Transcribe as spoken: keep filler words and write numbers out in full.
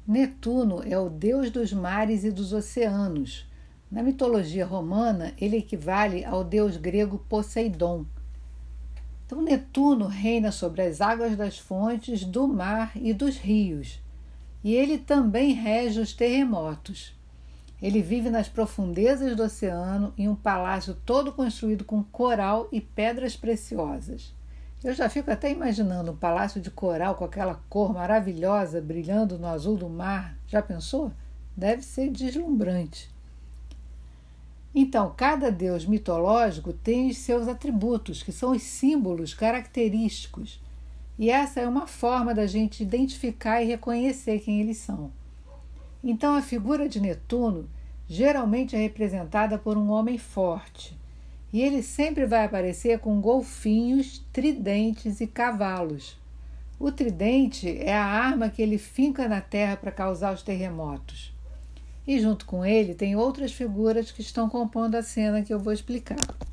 Netuno é o deus dos mares e dos oceanos. Na mitologia romana, ele equivale ao deus grego Poseidon. Então, Netuno reina sobre as águas das fontes, do mar e dos rios. E ele também rege os terremotos. Ele vive nas profundezas do oceano em um palácio todo construído com coral e pedras preciosas. Eu já fico até imaginando um palácio de coral com aquela cor maravilhosa brilhando no azul do mar. Já pensou? Deve ser deslumbrante. Então, cada deus mitológico tem os seus atributos, que são os símbolos característicos. E essa é uma forma da gente identificar e reconhecer quem eles são. Então, a figura de Netuno geralmente é representada por um homem forte. E ele sempre vai aparecer com golfinhos, tridentes e cavalos. O tridente é a arma que ele finca na terra para causar os terremotos. E junto com ele tem outras figuras que estão compondo a cena que eu vou explicar.